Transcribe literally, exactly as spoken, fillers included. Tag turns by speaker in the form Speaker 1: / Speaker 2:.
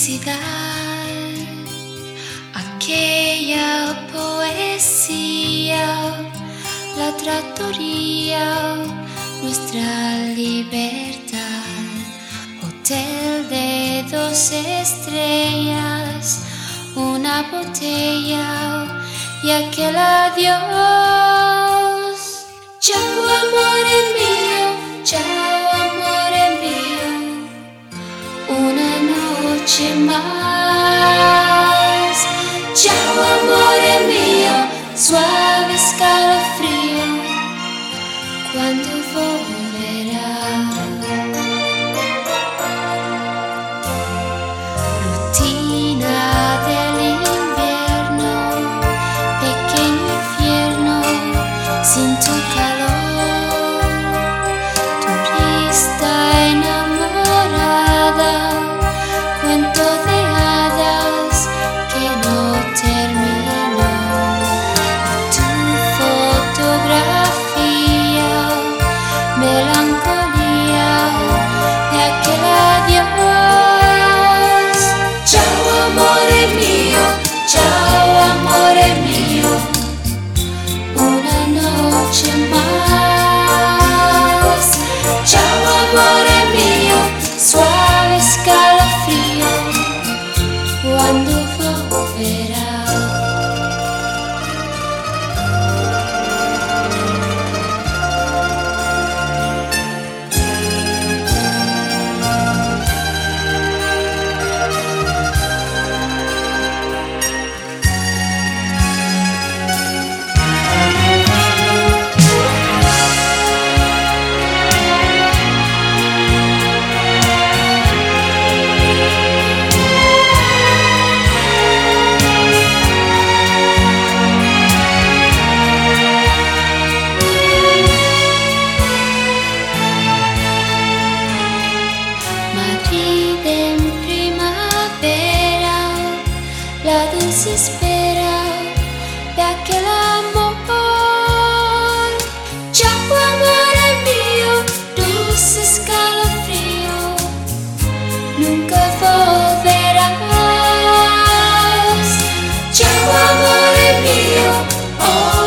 Speaker 1: felicidad, aquella poesía, la trattoria, nuestra libertad, hotel de dos estrellas, una botella y aquel adiós. Chao, amore mio, chao, amore mio, una noche más. Chao, amore mio, suave escalofrío, cuando volverá. Rutina del invierno, pequeño infierno, sin tu calor, turista enamorada, cuento de hadas que no terminó. Tu fotografía, melancolía de aquel adiós. Chao, amore mio, chao, amore mio, una noche más. Chao, amore mio, suave escalofrío, cuando volverá. Madrid en primavera, la dulce espera de aquel amor. Chao, amore mio, dulce escalofrío, nunca volverás. Chao, amore mio, oh.